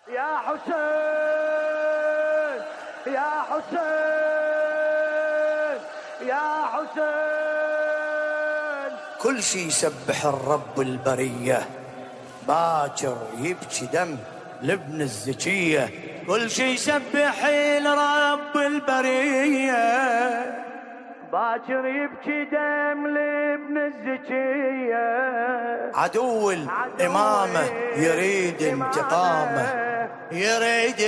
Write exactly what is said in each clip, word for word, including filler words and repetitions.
يا حسين يا حسين يا حسين. كل شي يسبح الرب البرية، باكر يبكي دم لابن الزكية. كل شي يسبح الرب البرية، باكر يبكي دم لابن الزكية. عدو الإمامة يريد انتقامه، يريد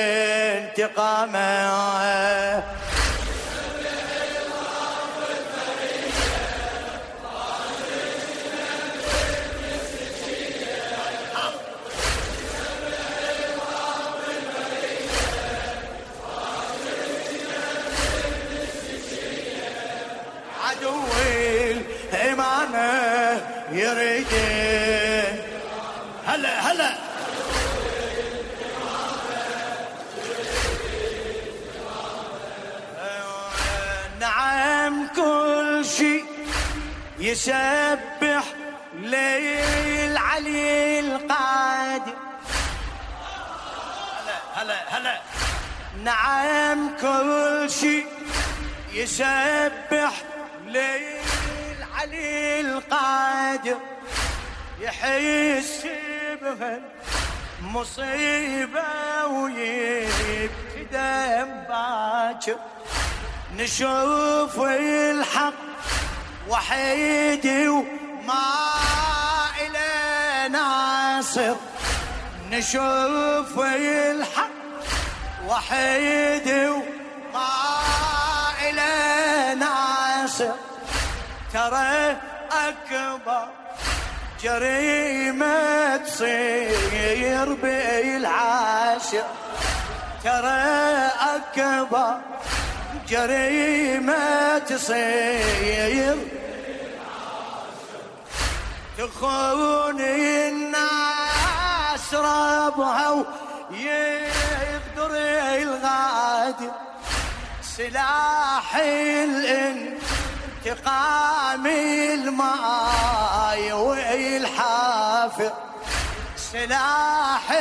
انتقامه. عدو الإمامة يريد. هلا هلا نعم كل شيء يسبح للعلي القادر. هلا هلا هلا نعم كل شيء يسبح للعلي القادر، يحس بها مصيبة ويبكي دم باكر. نشوف الحق وحيد وما إله ناصر، نشوف الحق وحيد وما إله ناصر. ترى أكبر جريمة تصير بالعاشر، ترى أكبر جريمة تصير. تخون الناس ربها ويقدر الغادر، سلاح الانتقام الماي والحافر، سلاح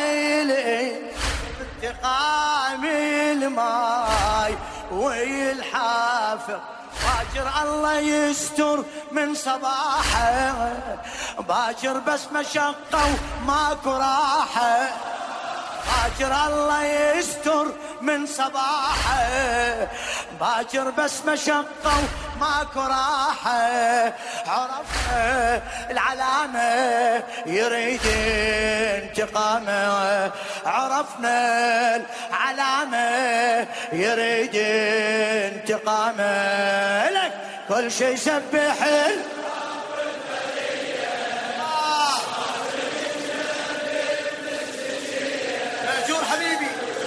الانتقام الماي والحافر. باكر الله يستر من صباحه، باكر بس مشقة وماكو راحة. باكر الله يستر من صباحه، باكر بس مشقة وماكو راحة. عرفنا العلامة يريد انتقامه، عرفنا العلامة يريد انتقامه. لك كل شي يسبح مأجور حبيبي.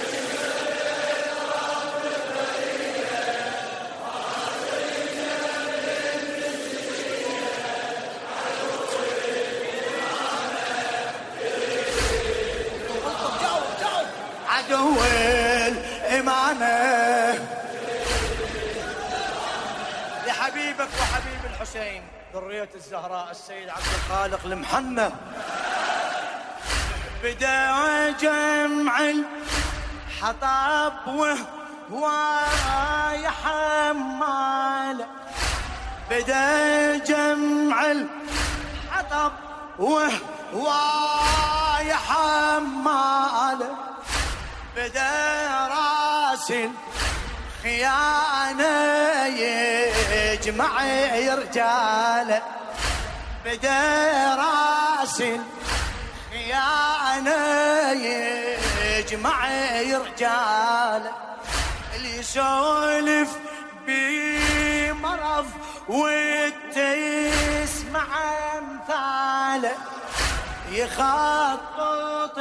عدو الإمامة لحبيبك وحبيب الحسين ذرية الزهراء السيد عبد الخالق المحنى. بدا جمع الحطب وهو يحمل، بدا جمع الحطب وهو يحمل. بدا راس الخيانة يجمع رجاله، بدا راس الخيانة يجمع رجاله. اللي يسولف بمرض وتسمع امثاله، يخطط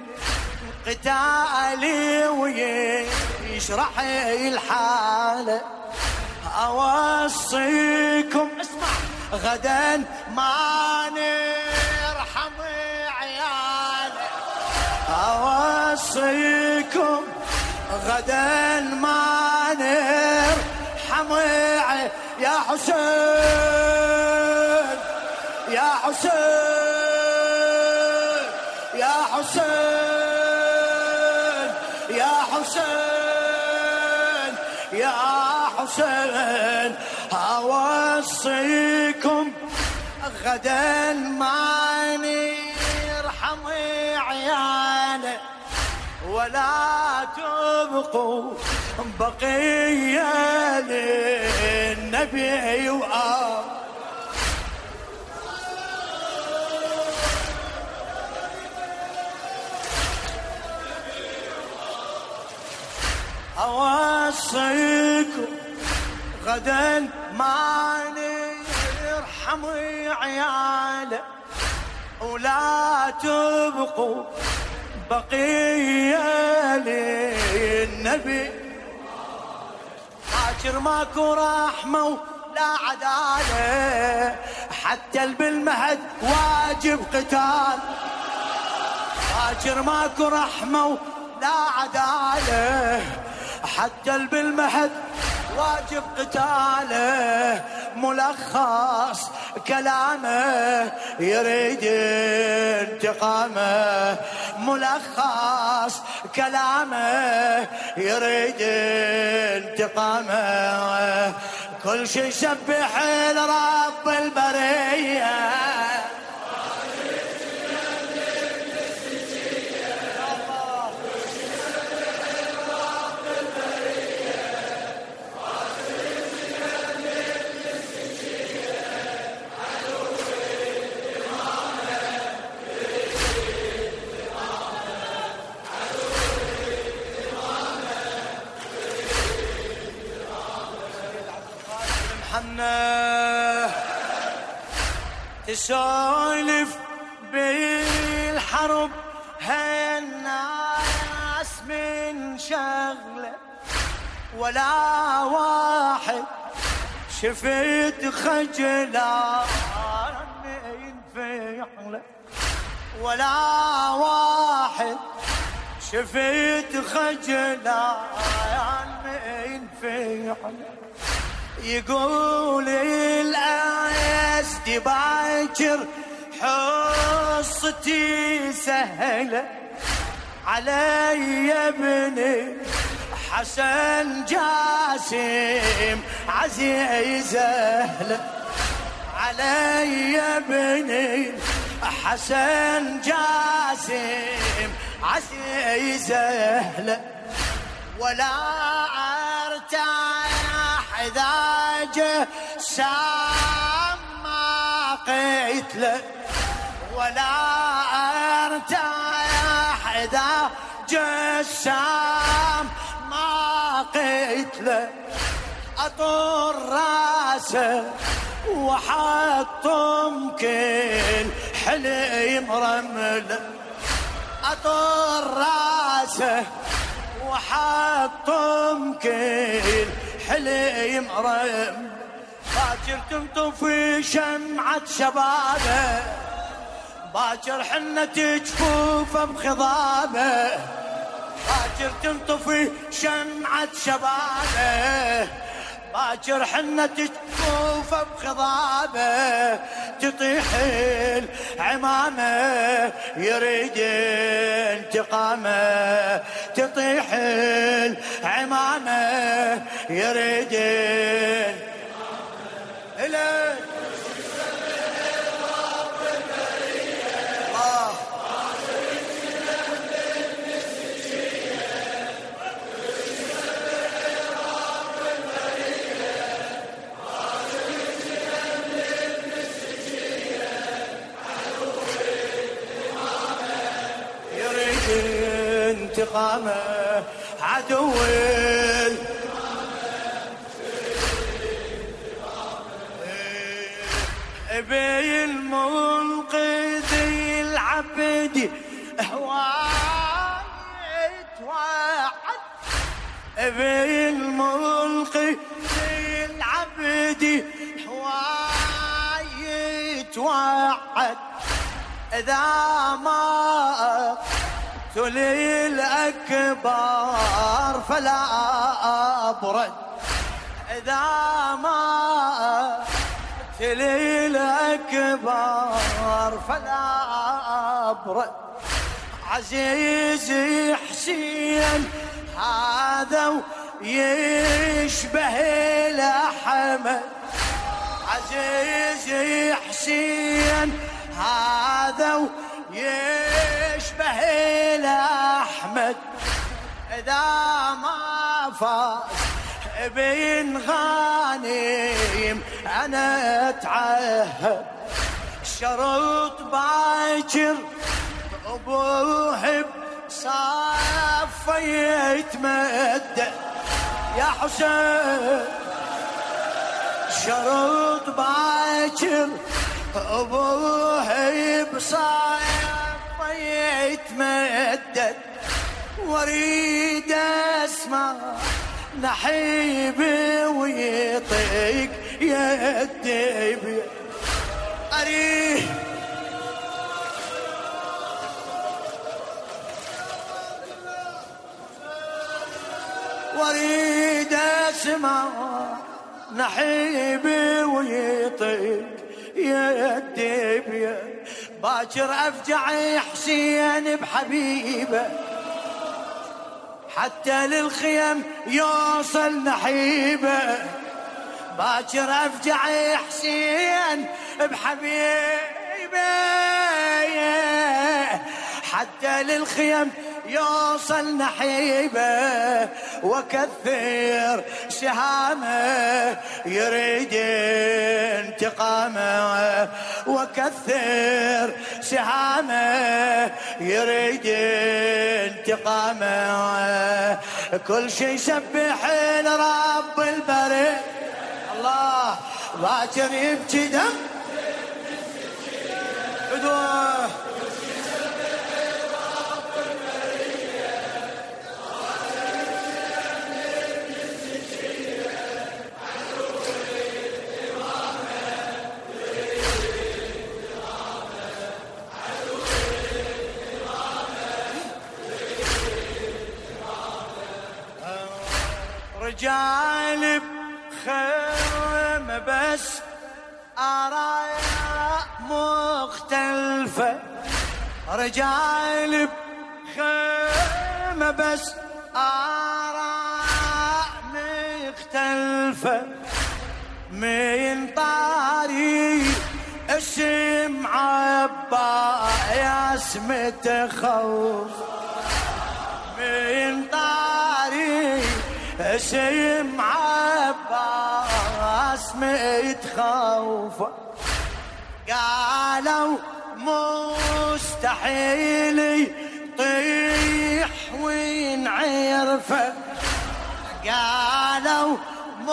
للقتال ويشرح الحاله. اوصيكم اسمع غدا ما نرحم عياله، اوصيكم غدا ما نرحم عياله. يا حسين يا حسين يا حسين حسين يا حسين أوصيكم غدا ماني ارحم عياله ولا تبقوا بقية للنبي وآل أوصيكم غدا ماني ارحم عياله ولا تبقوا بقية للنبي باكر ماكو رحمة ولا عدالة حتى بالمهد واجب قتال باكر ماكو رحمة ولا عدالة حتى بالمهد واجب قتاله ملخص كلامه يريد انتقامه ملخص كلامه يريد انتقامه كل شي يسبح لرب البريه تسولف بالحرب هالناس من شغله ولا واحد شفت خجلان ينفعله ولا واحد شفت خجلان ينفعله يقول الأسد باكر حصتي سهلة علي ابني حسن جاسم عزيزة علي ابني حسن جاسم عزيزة ولا ارتاح اذا جه سام ما قتله ولا ارتاح اذا جه سام ما قتله اطر راسه وحط ممكن حليم رمله اطر راسه وحط ممكن حليم رمله باكر تنطفي شمعة شبابه باكر حنة جفوفه بخضابه باكر تنطفي شمعة شبابه باكر حنة جفوفه بخضابه تطيح العمامه يريد انتقامه تطيح العمامه يريد إليه انتقامه عدو ابي المنقذ العبد هواي توعد ابي المنقذ العبد هواي توعد اذا ما تلي الأكبر فلا أبرد إذا ما تلي الأكبر فلا أبرد عزيزي حسين هذا يشبه الأحمد عزيزي حسين هذا يشبه الأحمد إذا ما فاز بن غانم أنا أتعهد شرط باكر أبوه بصفه يتمد يا حسين شرط باكر أبوه بصفه يتمدد واريد اسمع نحيبي ويطيق يدي بي اريد واريد اسمع نحيبي ويطيق يدي بي باكر افجع حسين بحبيبه حتى للخيم يوصل نحيبه باكر افجع حسين بحبيبه حتى للخيم يوصل نحيبه وكثر سهامه يريد انتقامه وكثر سهامه يريد انتقامه كل شي يسبح لرب البرية الله باكر يبكي دم بدوه رجال بخيم بس آراء مختلفة رجال بخيم بس آراء مختلفة من طاري اسم عباس متخوف من طاري اسم عباس متخوف قالوا مستحيل يطيح وينعرفه قالوا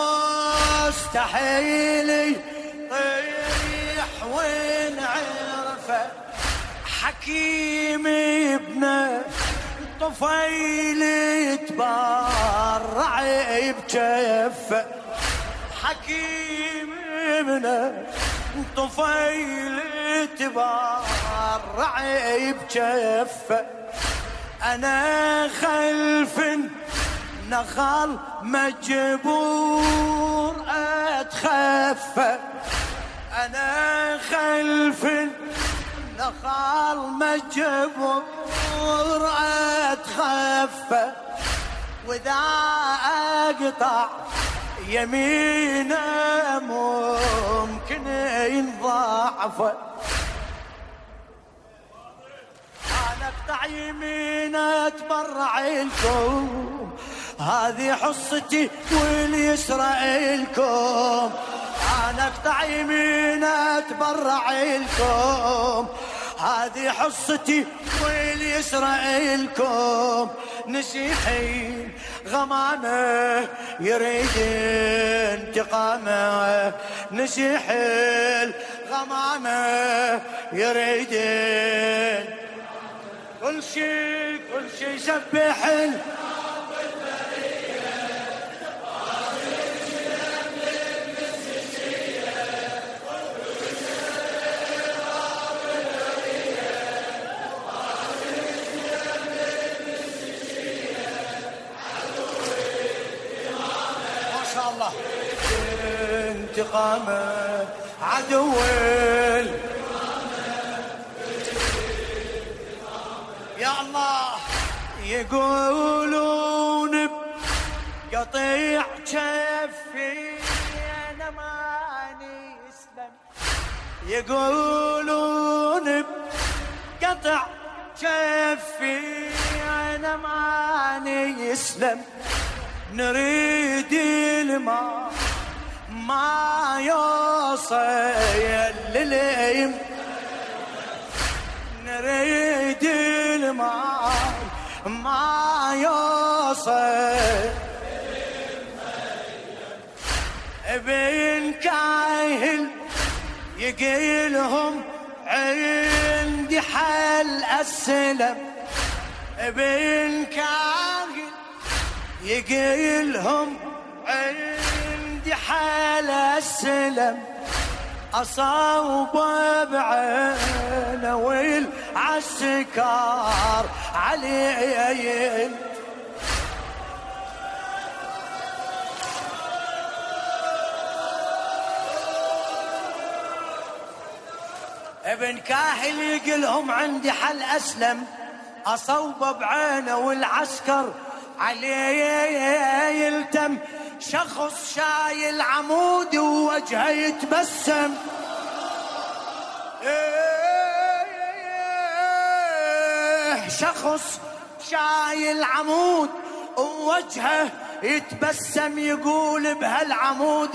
مستحيل يطيح وينعرفه حكيم ابنه طفيل يتبرع بجفه حكيم ابنه طفيل يتبرع بجفه انا خلف نخل مجبور اتخفى انا خلف نخل مجبور اتخفى واذا اقطع يمينه ممكن ينضاعف انا اقطع يمينه اتبرع لكم هذه حصتي واليسرى لكم انا اقطع يمينه اتبرع لكم هذه حصتي واليسرى لكم نسيحي غمامه يريد انتقامه نسيحي غمامه يريد كل شيء كل شيء يسبح انتقامه عدو يا الله يقولون قطيع جفي انا ماني اسلم، يقولون قطع جفي انا ماني يسلم، نريد الماء ما يوصل لليم، نريد الماء ما يوصل، ابن كاهل يقيلهم عندي حل السلم، ابن كاهل يقيلهم عندي حل السلم، أصوب بعينه والعسكر علي، ابن كاهل يقلهم عندي حل أسلم، أصوب بعينه والعسكر عليه يلتم، شخص شايل عمود ووجهه يتبسم، شخص شايل عمود ووجهه يتبسم، يقول بهالعمود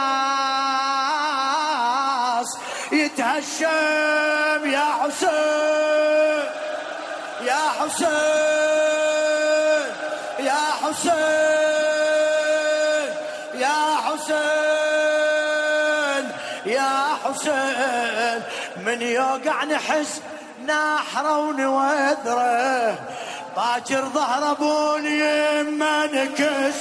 الراس يتهشم، يا حسين يا حسين يا حسين يا حسين يا حسين، من يوقع نحس نحره ونوذره، باكر ظهر ابو اليمه نكس،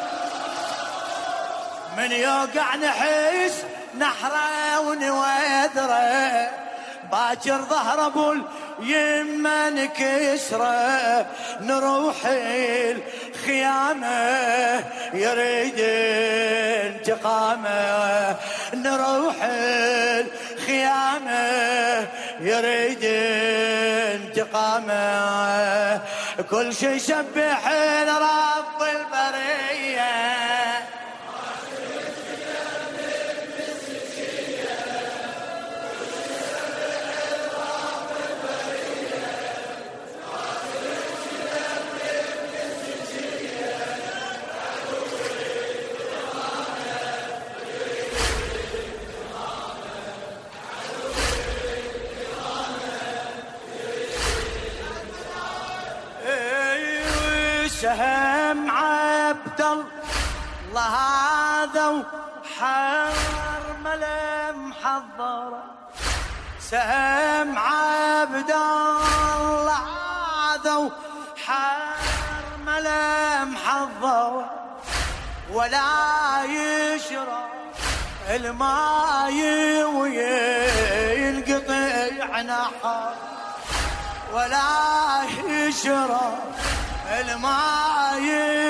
من يوقع نحس نحره ونوذره، باكر ظهر ابو اليمه نكسره، نروح الخيامه يريد انتقامه، نروح الخيامه يريد انتقامه، كل شي يسبح رب البريه، سهم عبد الله هذا وحرمله محضره، سهم عبد الله هذا وحرمله محضره، ولا يشرب الماي وينقطع نحر، ولا يشرب الماي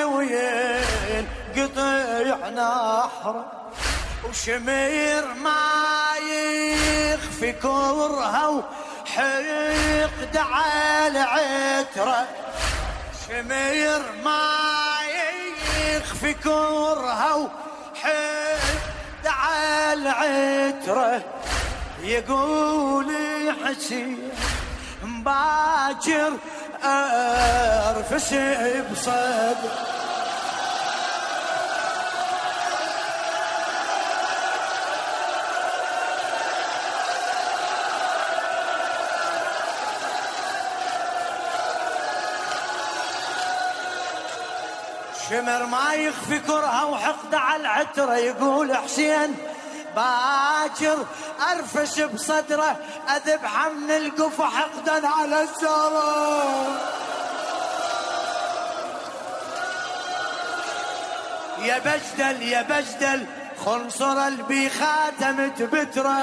وينقطع نحره، وشمير ما يخفي كرهه وحقد على عتره، شمير ما يخفي كرهه وحقد على عتره، يقول حسين باكر أرفس بصدر، شمر ما يخفي كرهه وحقد على العترة، يقول حسين باكر أرفس بصدره، أذبحه من القفا حقدا على الزهرة، يا بجدل يا بجدل خنصر البي خاتمت بتره،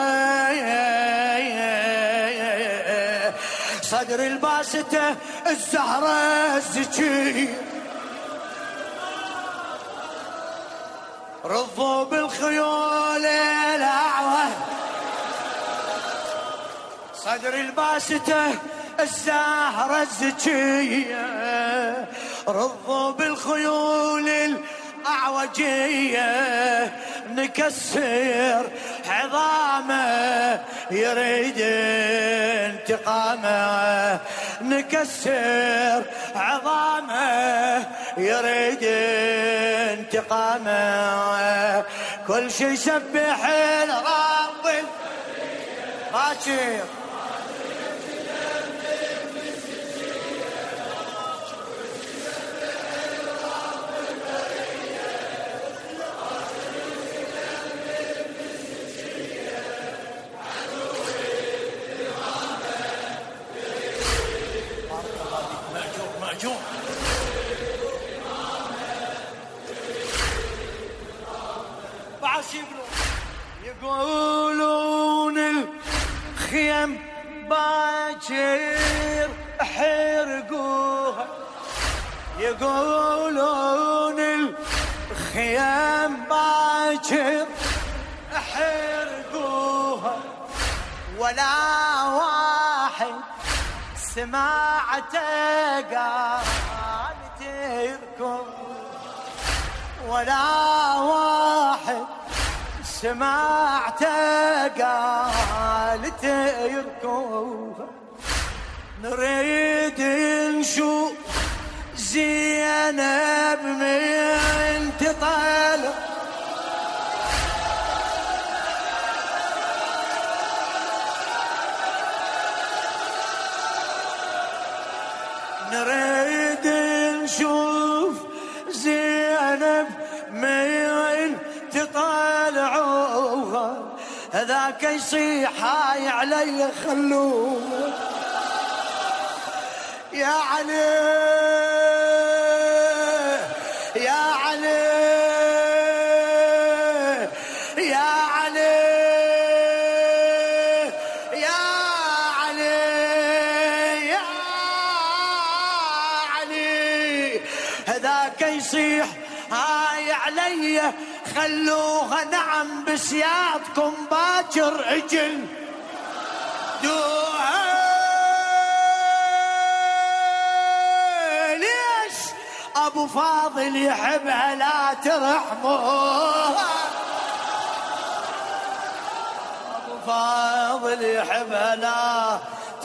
صدر الباسته الزهرة الزكي، رضوا بالخيول الأعوى، صدر الباسته الزهرة الزكية، رضوا بالخيول أعوجية نكسر عظامه يريد انتقامه نكسر عظامه يريد انتقامه كل شي يسبح الرب باكر يقولون الخيم باكر حرقوها يقولون الخيم باكر حرقوها ولا واحد سمعته قال تركوا ولا واحد سمعته قال تركوها نريد نشوف زينب من تطلع نريد نشوف زينب من تطلعوها هذاك يصيح هاي علي خلوه يا علي يا علي يا علي يا علي يا علي هذاك يصيح هاي علي خلوها نعم بسيادكم باكر اجل دوها ليش ابو فاضل يحبها لا ترحموها ابو فاضل يحبها لا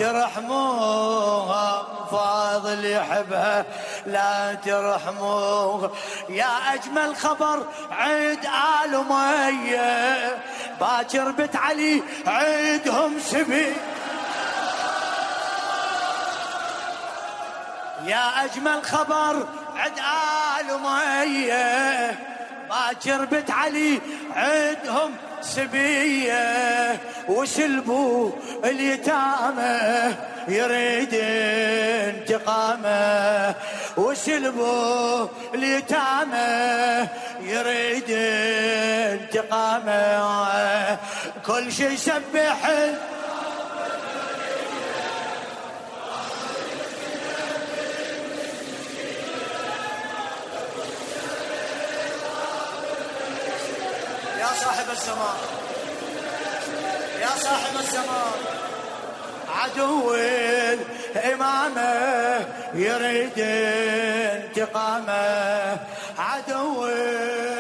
ترحموها فاضل يحبها لا ترحموها يا أجمل خبر عيد آل أمية باكر بنت علي عيدهم سبي يا أجمل خبر عيد آل أمية باكر بنت علي عيدهم سبية وسلبوا اليتامى يريد انتقامه وسلبوا اليتامى يريد انتقامه كل شي يسبح يا صاحب الزمان يا صاحب الزمان عدو الإمامة يريد انتقامه عدو